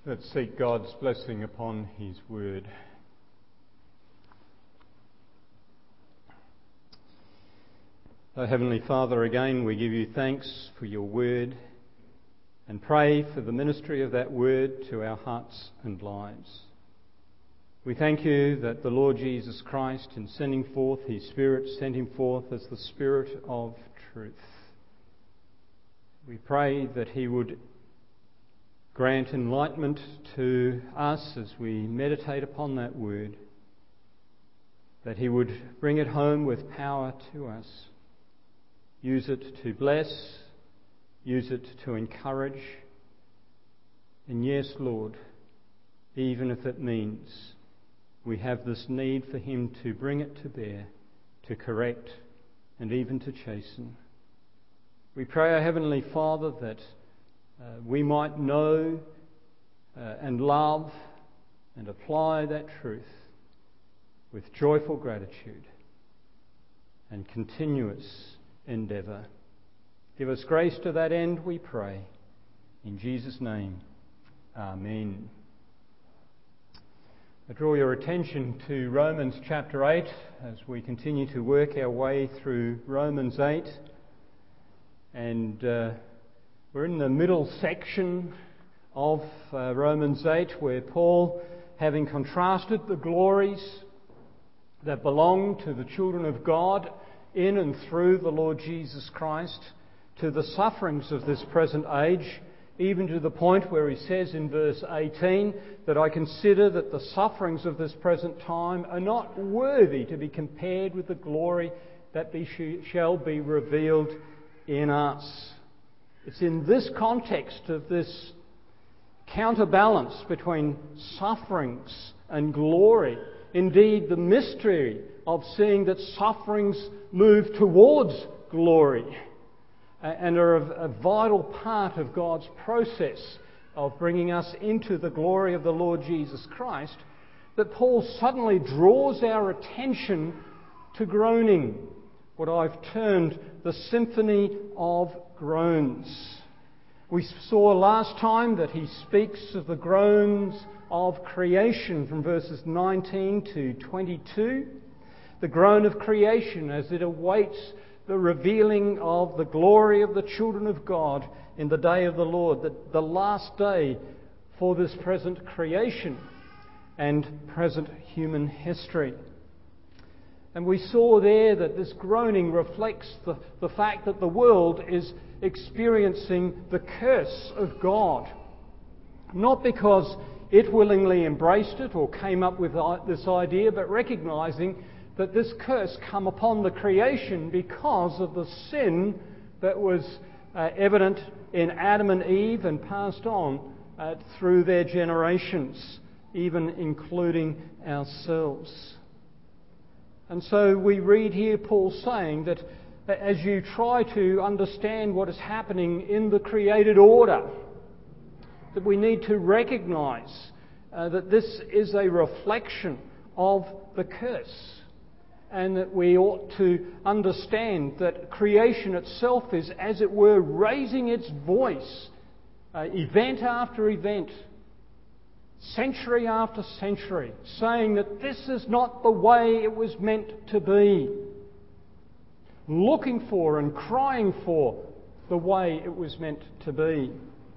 Let's seek God's blessing upon His word. O Heavenly Father, again we give you thanks for your word and pray for the ministry of that word to our hearts and lives. We thank you that the Lord Jesus Christ, in sending forth His Spirit, sent Him forth as the Spirit of truth. We pray that He would grant enlightenment to us as we meditate upon that word, that He would bring it home with power to us, use it to bless, use it to encourage, and yes, Lord, even if it means we have this need for Him to bring it to bear, to correct, and even to chasten. We pray, our Heavenly Father, that we might know and love and apply that truth with joyful gratitude and continuous endeavour. Give us grace to that end, we pray. In Jesus' name, Amen. I draw your attention to Romans chapter 8 as we continue to work our way through Romans 8. And we're in the middle section of Romans 8, where Paul, having contrasted the glories that belong to the children of God in and through the Lord Jesus Christ, to the sufferings of this present age, even to the point where he says in verse 18 that I consider that the sufferings of this present time are not worthy to be compared with the glory that shall be revealed in us. It's in this context of this counterbalance between sufferings and glory, indeed the mystery of seeing that sufferings move towards glory and are a vital part of God's process of bringing us into the glory of the Lord Jesus Christ, that Paul suddenly draws our attention to groaning, what I've termed the symphony of groans. We saw last time that he speaks of the groans of creation from verses 19 to 22. The groan of creation as it awaits the revealing of the glory of the children of God in the day of the Lord, the last day for this present creation and present human history. And we saw there that this groaning reflects the fact that the world is experiencing the curse of God. Not because it willingly embraced it or came up with this idea, but recognising that this curse come upon the creation because of the sin that was evident in Adam and Eve and passed on through their generations, even including ourselves. And so we read here Paul saying that as you try to understand what is happening in the created order, that we need to recognise that this is a reflection of the curse, and that we ought to understand that creation itself is, as it were, raising its voice, event after event, century after century, saying that this is not the way it was meant to be, looking for and crying for the way it was meant to be.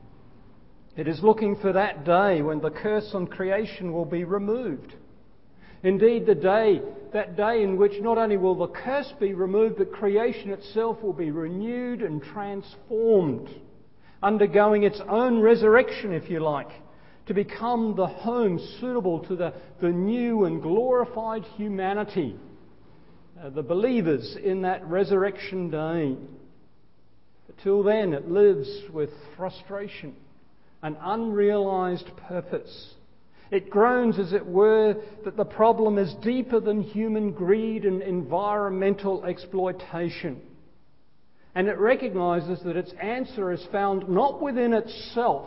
It is looking for that day when the curse on creation will be removed. Indeed, that day in which not only will the curse be removed, but creation itself will be renewed and transformed, undergoing its own resurrection, if you like, to become the home suitable to the new and glorified humanity, the believers in that resurrection day. But till then, it lives with frustration, an unrealised purpose. It groans, as it were, that the problem is deeper than human greed and environmental exploitation. And it recognises that its answer is found not within itself,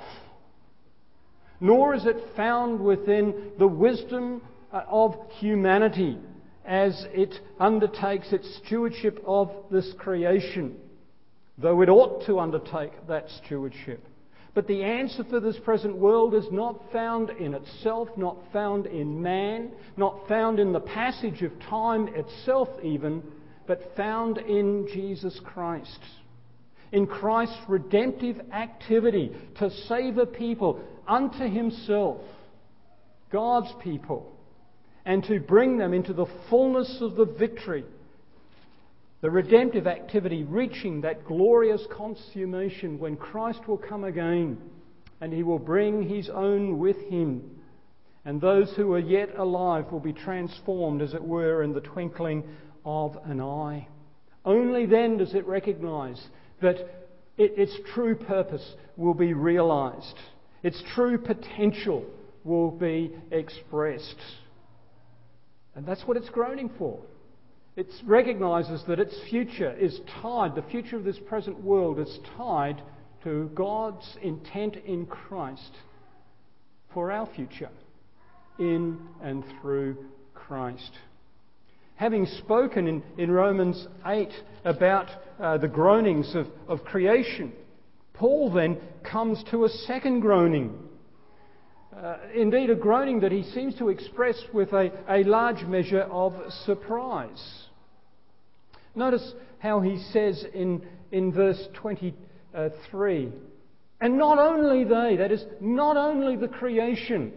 nor is it found within the wisdom of humanity as it undertakes its stewardship of this creation, though it ought to undertake that stewardship. But the answer for this present world is not found in itself, not found in man, not found in the passage of time itself even, but found in Jesus Christ. In Christ's redemptive activity to save a people unto himself, God's people, and to bring them into the fullness of the victory. The redemptive activity reaching that glorious consummation when Christ will come again and he will bring his own with him. And those who are yet alive will be transformed, as it were, in the twinkling of an eye. Only then does it recognise that its true purpose will be realised. Its true potential will be expressed. And that's what it's groaning for. It recognises that its future is tied, the future of this present world is tied to God's intent in Christ for our future, in and through Christ. Having spoken in Romans 8 about the groanings of creation, Paul then comes to a second groaning. Indeed, a groaning that he seems to express with a large measure of surprise. Notice how he says in verse 23, and not only they, that is, not only the creation,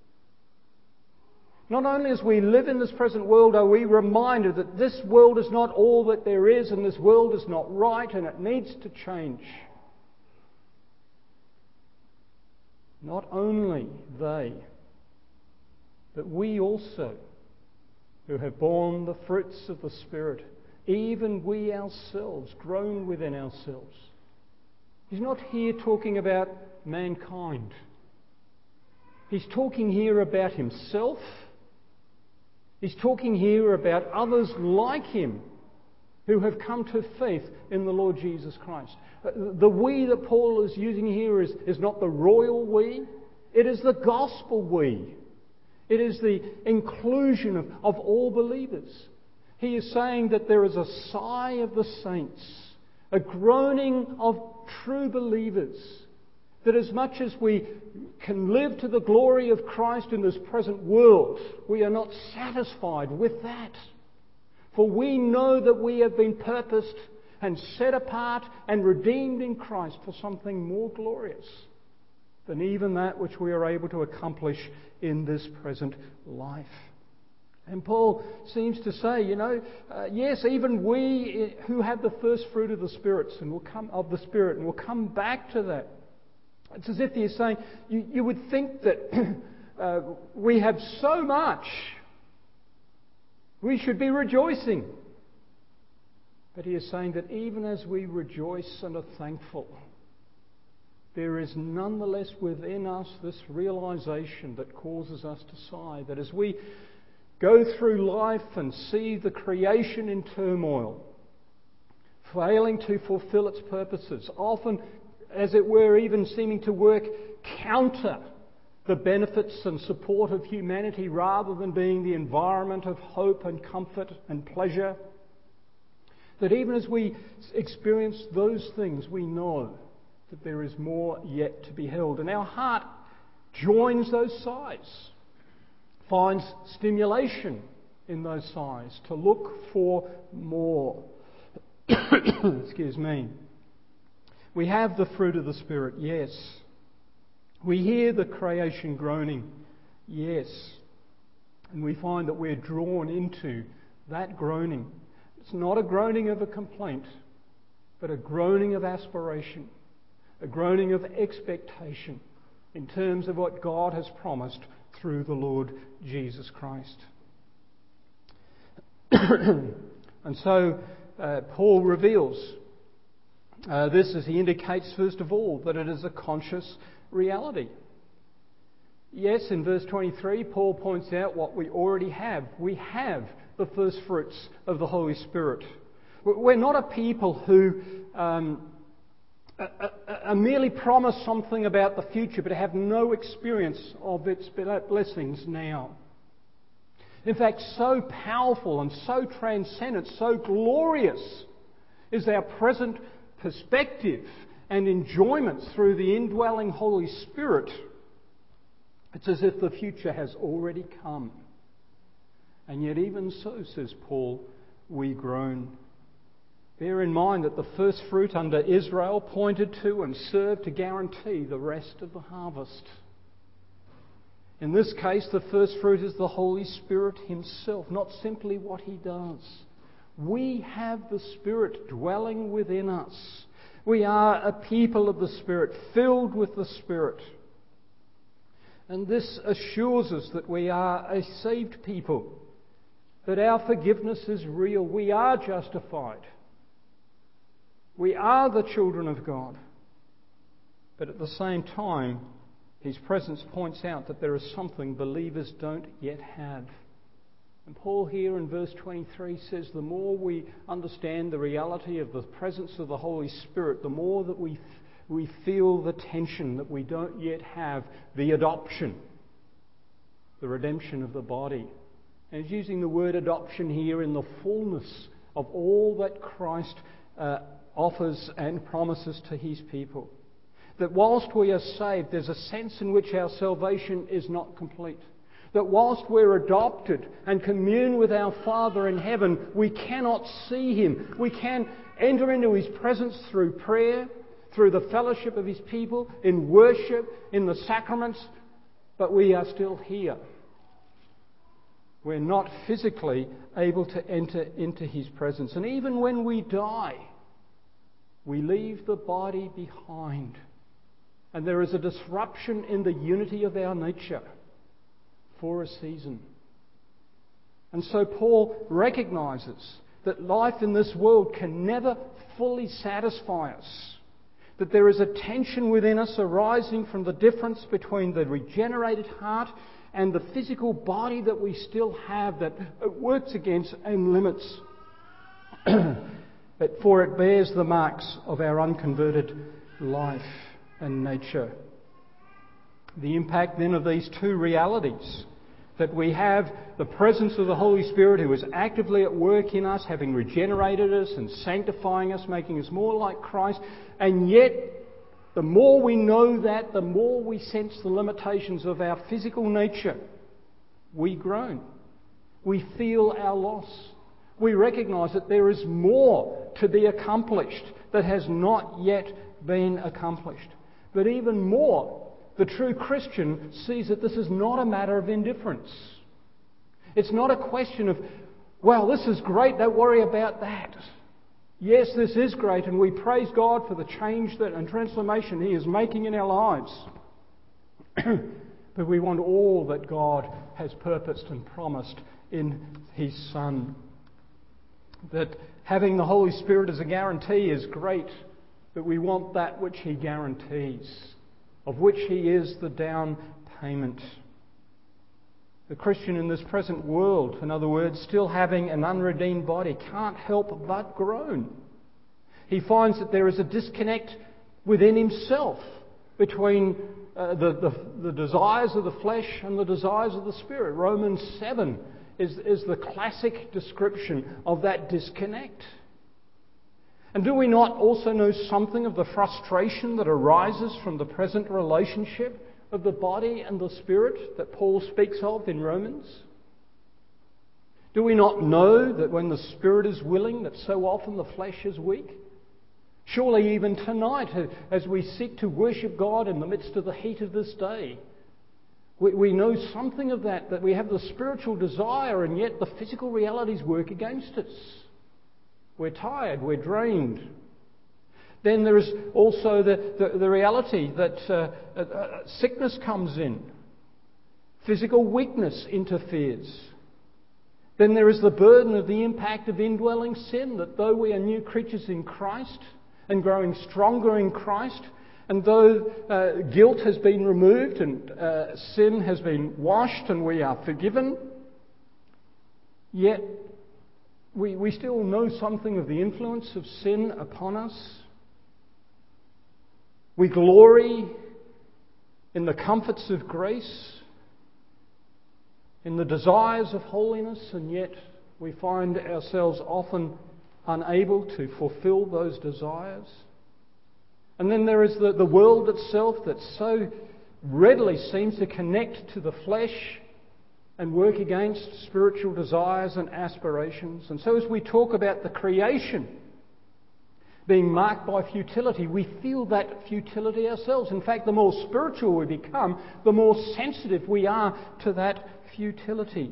not only as we live in this present world are we reminded that this world is not all that there is and this world is not right and it needs to change. Not only they, but we also, who have borne the fruits of the Spirit, even we ourselves, groan within ourselves. He's not here talking about mankind. He's talking here about himself. He's talking here about others like him who have come to faith in the Lord Jesus Christ. The we that Paul is using here is not the royal we. It is the gospel we. It is the inclusion of all believers. He is saying that there is a sigh of the saints, a groaning of true believers, that as much as we can live to the glory of Christ in this present world, we are not satisfied with that. For we know that we have been purposed and set apart and redeemed in Christ for something more glorious than even that which we are able to accomplish in this present life. And Paul seems to say, yes, even we who have the first fruit of the Spirit and will come back to that. It's as if he is saying, you would think that we have so much, we should be rejoicing. But he is saying that even as we rejoice and are thankful, there is nonetheless within us this realization that causes us to sigh, that as we go through life and see the creation in turmoil, failing to fulfill its purposes, often, as it were, even seeming to work counter the benefits and support of humanity rather than being the environment of hope and comfort and pleasure, that even as we experience those things, we know that there is more yet to be held. And our heart joins those sighs, finds stimulation in those sighs to look for more. Excuse me. We have the fruit of the Spirit, yes. We hear the creation groaning, yes. And we find that we're drawn into that groaning. It's not a groaning of a complaint, but a groaning of aspiration, a groaning of expectation in terms of what God has promised through the Lord Jesus Christ. And so Paul reveals this as he indicates, first of all, that it is a conscious reality. Yes, in verse 23, Paul points out what we already have. We have the first fruits of the Holy Spirit. We're not a people who are merely promised something about the future but have no experience of its blessings now. In fact, so powerful and so transcendent, so glorious is our present perspective and enjoyments through the indwelling Holy Spirit, it's as if the future has already come. And yet even so, says Paul, we groan. Bear in mind that the first fruit under Israel pointed to and served to guarantee the rest of the harvest. In this case, the first fruit is the Holy Spirit himself, not simply what he does. We have the Spirit dwelling within us. We are a people of the Spirit, filled with the Spirit. And this assures us that we are a saved people, that our forgiveness is real. We are justified. We are the children of God. But at the same time, his presence points out that there is something believers don't yet have. And Paul here in verse 23 says the more we understand the reality of the presence of the Holy Spirit, the more that we feel the tension that we don't yet have the adoption, the redemption of the body. And he's using the word adoption here in the fullness of all that Christ offers and promises to his people. That whilst we are saved, there's a sense in which our salvation is not complete. That whilst we're adopted and commune with our Father in heaven, we cannot see him. We can enter into his presence through prayer, through the fellowship of his people, in worship, in the sacraments, but we are still here. We're not physically able to enter into his presence. And even when we die, we leave the body behind. And there is a disruption in the unity of our nature for a season. And so Paul recognises that life in this world can never fully satisfy us. That there is a tension within us arising from the difference between the regenerated heart and the physical body that we still have that works against and limits. But for it bears the marks of our unconverted life and nature. The impact then of these two realities, that we have the presence of the Holy Spirit who is actively at work in us, having regenerated us and sanctifying us, making us more like Christ, and yet the more we know that, the more we sense the limitations of our physical nature. We groan. We feel our loss. We recognise that there is more to be accomplished that has not yet been accomplished. But even more, the true Christian sees that this is not a matter of indifference. It's not a question of, well, this is great, don't worry about that. Yes, this is great, and we praise God for the change and transformation he is making in our lives. But we want all that God has purposed and promised in his Son. That having the Holy Spirit as a guarantee is great, but we want that which he guarantees, of which he is the down payment. The Christian in this present world, in other words, still having an unredeemed body, can't help but groan. He finds that there is a disconnect within himself between the desires of the flesh and the desires of the Spirit. Romans 7 is the classic description of that disconnect. And do we not also know something of the frustration that arises from the present relationship of the body and the Spirit that Paul speaks of in Romans? Do we not know that when the Spirit is willing, that so often the flesh is weak? Surely even tonight, as we seek to worship God in the midst of the heat of this day, we know something of that we have the spiritual desire and yet the physical realities work against us. We're tired, we're drained. Then there is also the reality that sickness comes in. Physical weakness interferes. Then there is the burden of the impact of indwelling sin, that though we are new creatures in Christ and growing stronger in Christ, and though guilt has been removed and sin has been washed and we are forgiven, yet we still know something of the influence of sin upon us. We glory in the comforts of grace, in the desires of holiness, and yet we find ourselves often unable to fulfill those desires. And then there is the world itself that so readily seems to connect to the flesh and work against spiritual desires and aspirations. And so as we talk about the creation being marked by futility, we feel that futility ourselves. In fact, the more spiritual we become, the more sensitive we are to that futility.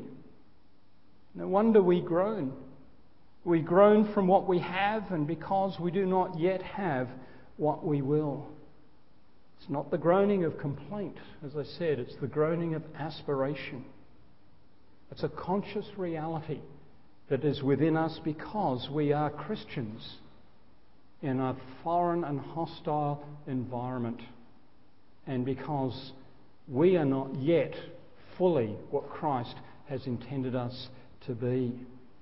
No wonder we groan. We groan from what we have and because we do not yet have what we will. It's not the groaning of complaint, as I said, it's the groaning of aspiration. It's a conscious reality that is within us because we are Christians in a foreign and hostile environment, and because we are not yet fully what Christ has intended us to be.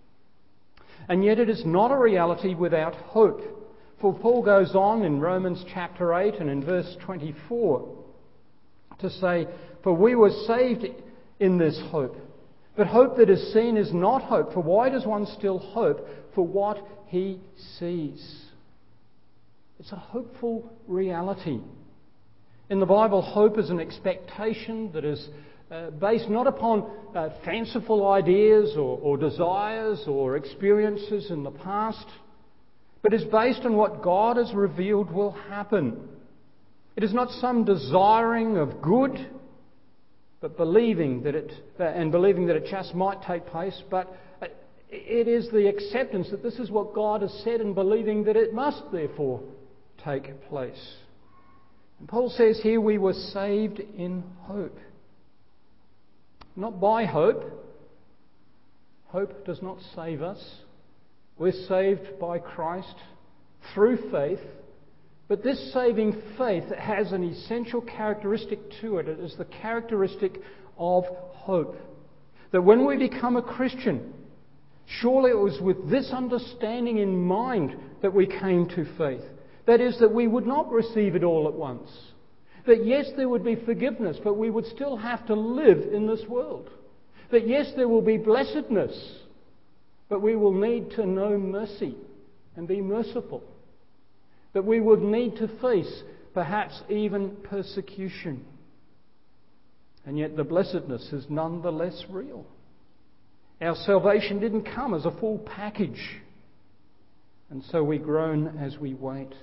And yet it is not a reality without hope. For Paul goes on in Romans chapter 8 and in verse 24 to say, "For we were saved in this hope. But hope that is seen is not hope. For why does one still hope for what he sees?" It's a hopeful reality. In the Bible, hope is an expectation that is based not upon fanciful ideas or desires or experiences in the past, but is based on what God has revealed will happen. It is not some desiring of good, but believing that it just might take place, but it is the acceptance that this is what God has said and believing that it must therefore take place. And Paul says here we were saved in hope. Not by hope. Hope does not save us. We're saved by Christ through faith. But this saving faith has an essential characteristic to it. It is the characteristic of hope. That when we become a Christian, surely it was with this understanding in mind that we came to faith. That is, that we would not receive it all at once. That yes, there would be forgiveness, but we would still have to live in this world. That yes, there will be blessedness, but we will need to know mercy and be merciful. That we would need to face perhaps even persecution. And yet the blessedness is nonetheless real. Our salvation didn't come as a full package. And so we groan as we wait.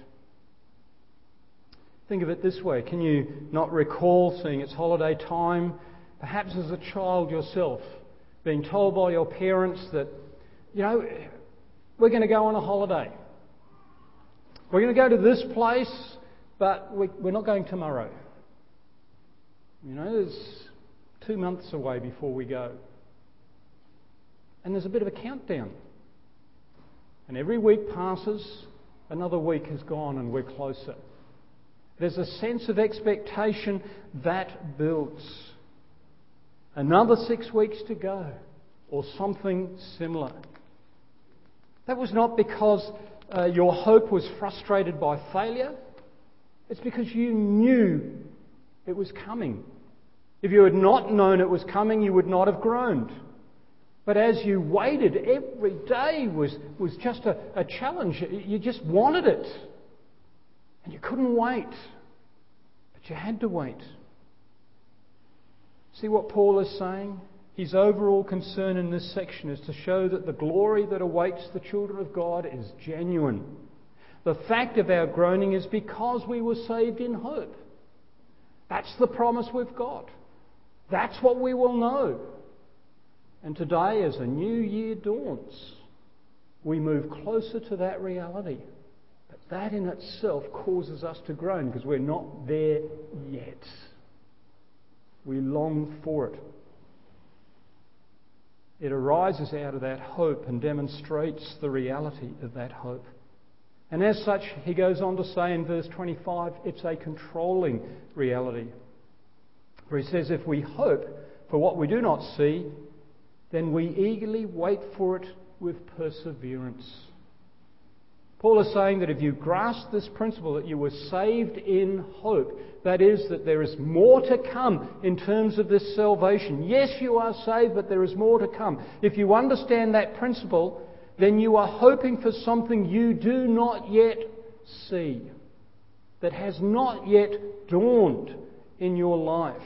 Think of it this way. Can you not recall, seeing it's holiday time, perhaps as a child yourself, being told by your parents that, we're going to go on a holiday. We're going to go to this place, but we're not going tomorrow. There's 2 months away before we go. And there's a bit of a countdown. And every week passes, another week has gone and we're closer. There's a sense of expectation that builds. Another 6 weeks to go, or something similar. That was not because your hope was frustrated by failure. It's because you knew it was coming. If you had not known it was coming, you would not have groaned. But as you waited, every day was just a challenge. You just wanted it. And you couldn't wait. But you had to wait. See what Paul is saying? His overall concern in this section is to show that the glory that awaits the children of God is genuine. The fact of our groaning is because we were saved in hope. That's the promise we've got. That's what we will know. And today, as a new year dawns, we move closer to that reality. But that in itself causes us to groan because we're not there yet. We long for it. It arises out of that hope and demonstrates the reality of that hope. And as such, he goes on to say in verse 25, it's a controlling reality. Where he says, if we hope for what we do not see, then we eagerly wait for it with perseverance. Paul is saying that if you grasp this principle that you were saved in hope, that is, that there is more to come in terms of this salvation. Yes, you are saved, but there is more to come. If you understand that principle, then you are hoping for something you do not yet see. that has not yet dawned in your life.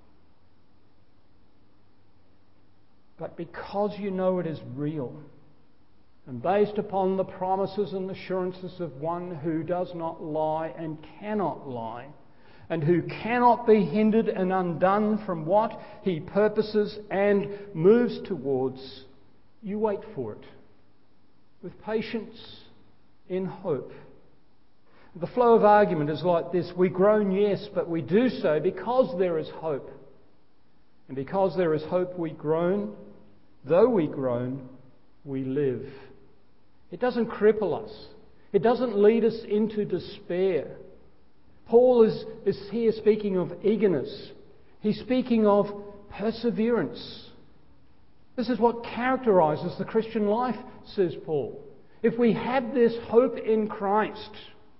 But because you know it is real, and based upon the promises and assurances of one who does not lie and cannot lie, and who cannot be hindered and undone from what he purposes and moves towards, you wait for it with patience in hope. The flow of argument is like this: we groan, yes, but we do so because there is hope. And because there is hope, we groan. Though we groan, we live. It doesn't cripple us. It doesn't lead us into despair. Paul is here speaking of eagerness. He's speaking of perseverance. This is what characterises the Christian life, says Paul. If we have this hope in Christ,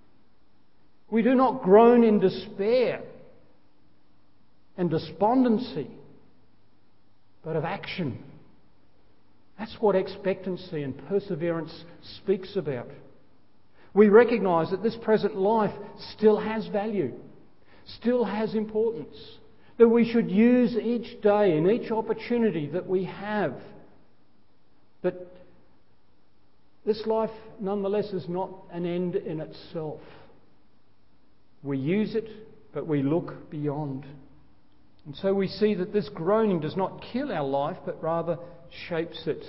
we do not groan in despair and despondency, but of action. That's what expectancy and perseverance speaks about. We recognise that this present life still has value, still has importance, that we should use each day and each opportunity that we have. But this life, nonetheless, is not an end in itself. We use it, but we look beyond. And so we see that this groaning does not kill our life, but rather shapes it.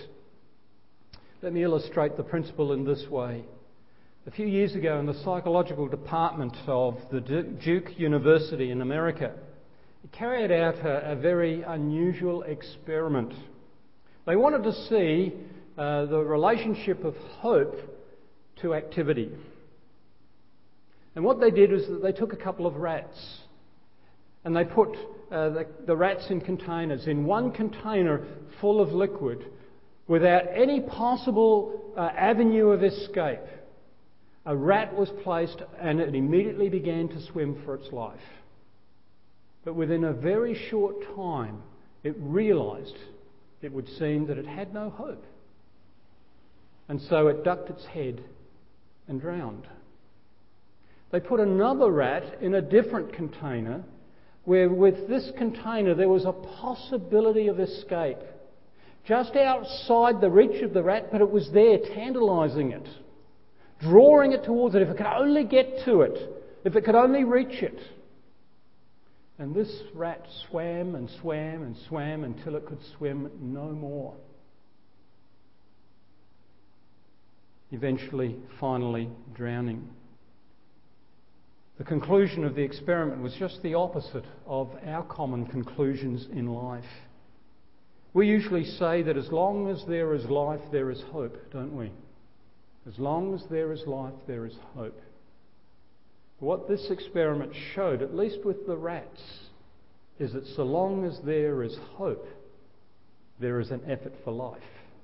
Let me illustrate the principle in this way. A few years ago, in the psychological department of the Duke University in America, it carried out a very unusual experiment. They wanted to see the relationship of hope to activity. And what they did was that they took a couple of rats and they put the rats in containers, in one container full of liquid, without any possible avenue of escape. A rat was placed and it immediately began to swim for its life. But within a very short time, it realised, it would seem, that it had no hope. And so it ducked its head and drowned. They put another rat in a different container, where with this container there was a possibility of escape. Just outside the reach of the rat, but it was there, tantalising it, drawing it towards it, if it could only get to it, if it could only reach it. And this rat swam and swam and swam until it could swim no more. Eventually, finally drowning. The conclusion of the experiment was just the opposite of our common conclusions in life. We usually say that as long as there is life, there is hope, don't we? As long as there is life, there is hope. What this experiment showed, at least with the rats, is that so long as there is hope, there is an effort for life.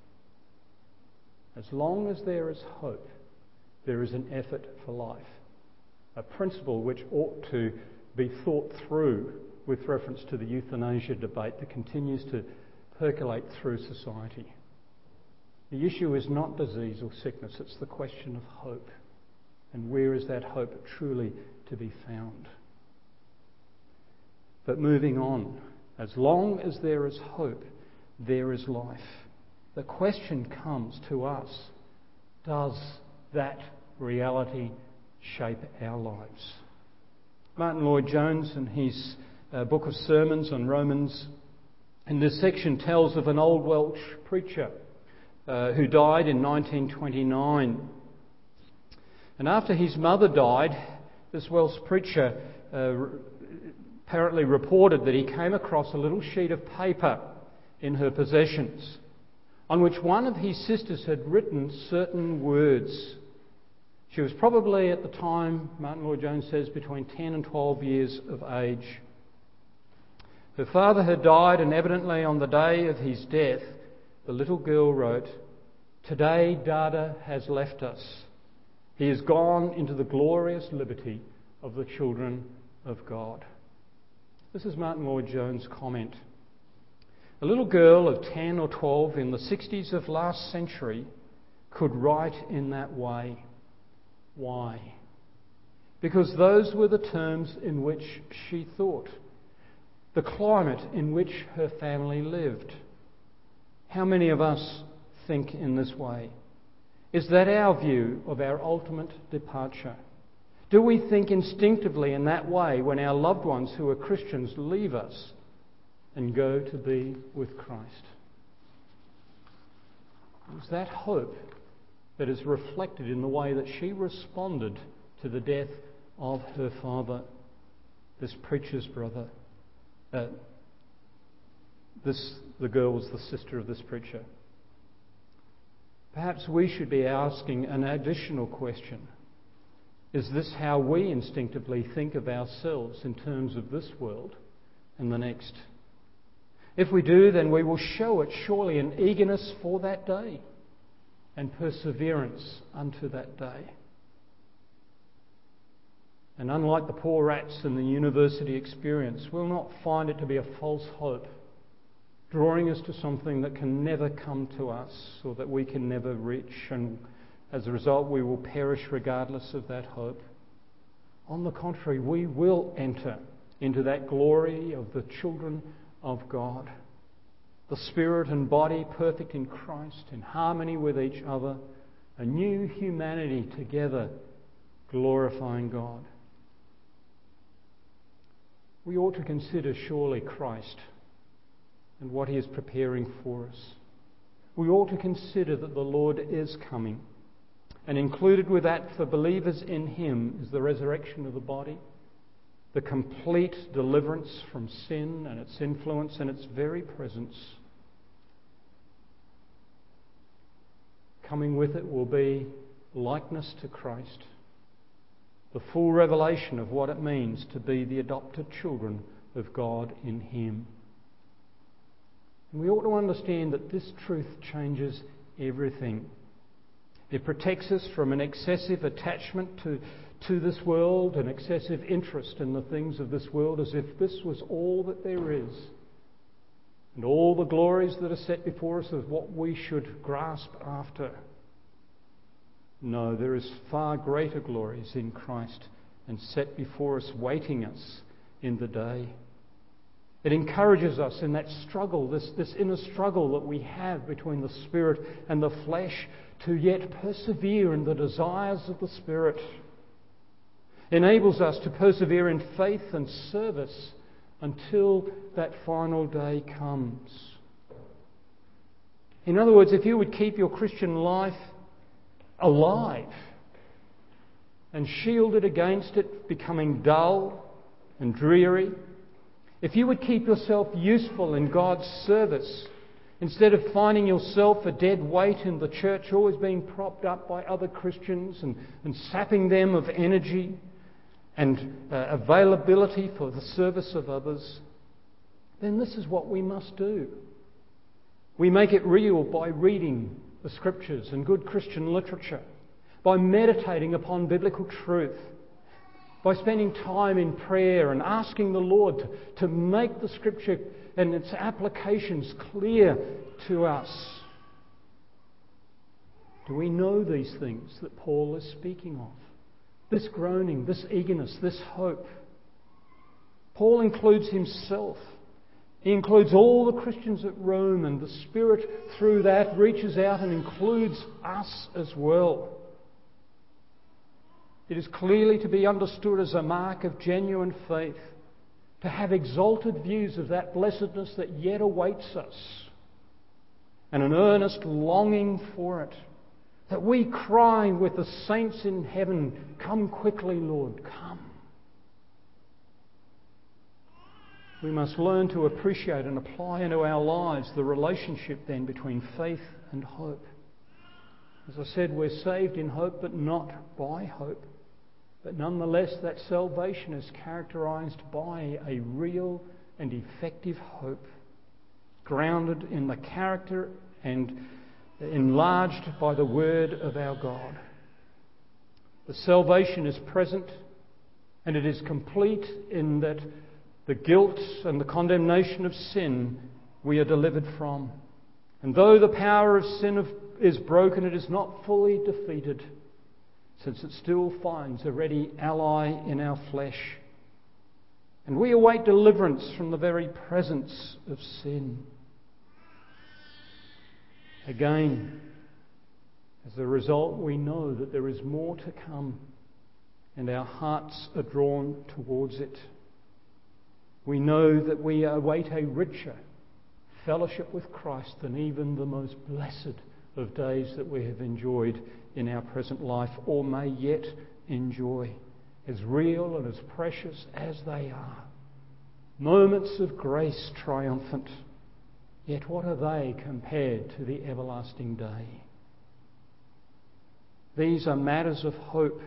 As long as there is hope, there is an effort for life. A principle which ought to be thought through with reference to the euthanasia debate that continues to percolate through society. The issue is not disease or sickness, it's the question of hope. And where is that hope truly to be found? But moving on, as long as there is hope, there is life. The question comes to us, does that reality shape our lives? Martin Lloyd-Jones, in his book of sermons on Romans, in this section tells of an old Welsh preacher who died in 1929. And after his mother died, this Welsh preacher apparently reported that he came across a little sheet of paper in her possessions on which one of his sisters had written certain words. She was probably at the time, Martin Lloyd-Jones says, between 10 and 12 years of age. Her father had died, and evidently on the day of his death, the little girl wrote, "Today Dada has left us. He has gone into the glorious liberty of the children of God." This is Martin Lloyd-Jones' comment. A little girl of 10 or 12 in the 60s of last century could write in that way. Why? because those were the terms in which she thought, the climate in which her family lived. How many of us think in this way? Is that our view of our ultimate departure? Do we think instinctively in that way when our loved ones who are Christians leave us and go to be with Christ? It was that hope that is reflected in the way that she responded to the death of her father, this preacher's brother. The girl was the sister of this preacher. Perhaps we should be asking an additional question. Is this how we instinctively think of ourselves in terms of this world and the next? If we do, then we will show it surely in eagerness for that day and perseverance unto that day. And unlike the poor rats in the university experience, we'll not find it to be a false hope, drawing us to something that can never come to us or that we can never reach, and as a result we will perish regardless of that hope. On the contrary, we will enter into that glory of the children of God, the spirit and body perfect in Christ, in harmony with each other, a new humanity together glorifying God. We ought to consider surely Christ and what he is preparing for us. We ought to consider that the Lord is coming, and included with that for believers in him is the resurrection of the body, the complete deliverance from sin and its influence and its very presence. Coming with it will be likeness to Christ, the full revelation of what it means to be the adopted children of God in him. And we ought to understand that this truth changes everything. It protects us from an excessive attachment to this world, an excessive interest in the things of this world, as if this was all that there is, and all the glories that are set before us of what we should grasp after. No, there is far greater glories in Christ and set before us, waiting us in the day. It encourages us in that struggle, this inner struggle that we have between the spirit and the flesh, to yet persevere in the desires of the Spirit. Enables us to persevere in faith and service until that final day comes. In other words, if you would keep your Christian life alive and shield it against it becoming dull and dreary, if you would keep yourself useful in God's service, instead of finding yourself a dead weight in the church, always being propped up by other Christians and sapping them of energy and availability for the service of others, then this is what we must do. We make it real by reading the Scriptures and good Christian literature, by meditating upon biblical truth, by spending time in prayer and asking the Lord to make the Scripture and its applications clear to us. Do we know these things that Paul is speaking of? This groaning, this eagerness, this hope. Paul includes himself. He includes all the Christians at Rome, and the Spirit through that reaches out and includes us as well. It is clearly to be understood as a mark of genuine faith, to have exalted views of that blessedness that yet awaits us, and an earnest longing for it, that we cry with the saints in heaven, "Come quickly, Lord, come." We must learn to appreciate and apply into our lives the relationship then between faith and hope. As I said, we're saved in hope, but not by hope. But nonetheless, that salvation is characterised by a real and effective hope, grounded in the character and enlarged by the word of our God. The salvation is present, and it is complete in that the guilt and the condemnation of sin we are delivered from. And though the power of sin is broken, it is not fully defeated. since it still finds a ready ally in our flesh. And we await deliverance from the very presence of sin. Again, as a result, we know that there is more to come, and our hearts are drawn towards it. We know that we await a richer fellowship with Christ than even the most blessed of days that we have enjoyed in our present life or may yet enjoy, as real and as precious as they are. Moments of grace triumphant, yet what are they compared to the everlasting day? These are matters of hope,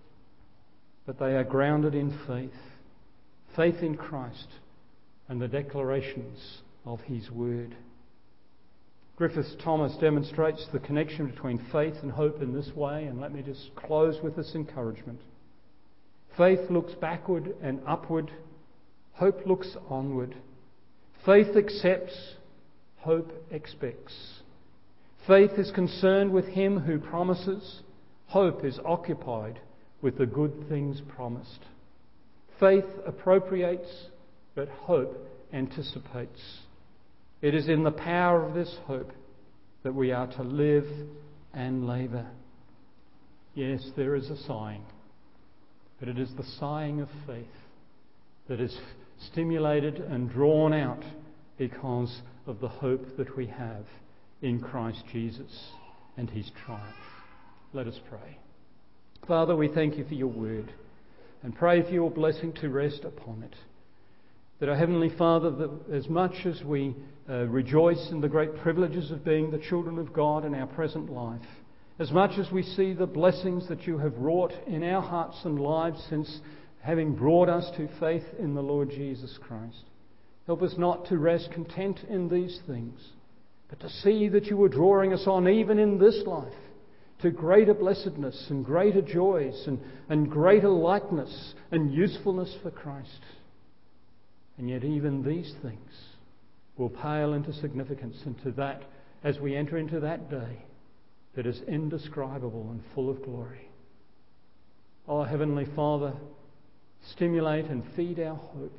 but they are grounded in faith. Faith in Christ and the declarations of His Word. Griffith Thomas demonstrates the connection between faith and hope in this way, and let me just close with this encouragement. Faith looks backward and upward. Hope looks onward. Faith accepts. Hope expects. Faith is concerned with Him who promises. Hope is occupied with the good things promised. Faith appropriates, but hope anticipates. It is in the power of this hope that we are to live and labour. Yes, there is a sighing, but it is the sighing of faith that is stimulated and drawn out because of the hope that we have in Christ Jesus and His triumph. Let us pray. Father, we thank You for Your word and pray for Your blessing to rest upon it. That our Heavenly Father, that as much as we rejoice in the great privileges of being the children of God in our present life, as much as we see the blessings that You have wrought in our hearts and lives since having brought us to faith in the Lord Jesus Christ, help us not to rest content in these things, but to see that You are drawing us on even in this life to greater blessedness and greater joys and greater likeness and usefulness for Christ. And yet even these things will pale into significance into that as we enter into that day that is indescribable and full of glory. Oh, Heavenly Father, stimulate and feed our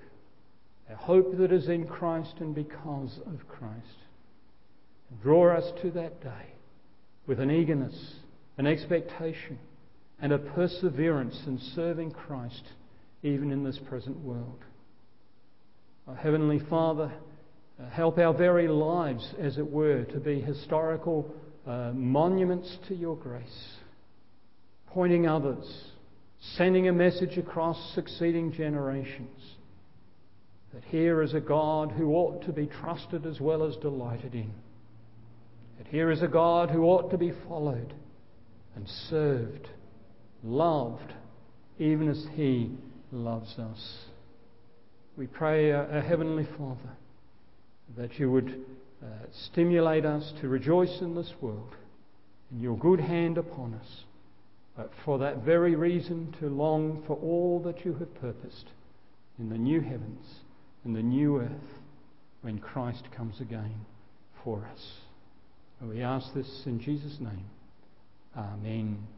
hope that is in Christ and because of Christ. And draw us to that day with an eagerness, an expectation, and a perseverance in serving Christ even in this present world. Oh, Heavenly Father, help our very lives, as it were, to be historical monuments to Your grace, pointing others, sending a message across succeeding generations, that here is a God who ought to be trusted as well as delighted in, that here is a God who ought to be followed and served, loved, even as He loves us. We pray, our Heavenly Father, that You would stimulate us to rejoice in this world, in Your good hand upon us, but for that very reason to long for all that You have purposed in the new heavens and the new earth when Christ comes again for us. And we ask this in Jesus' name. Amen.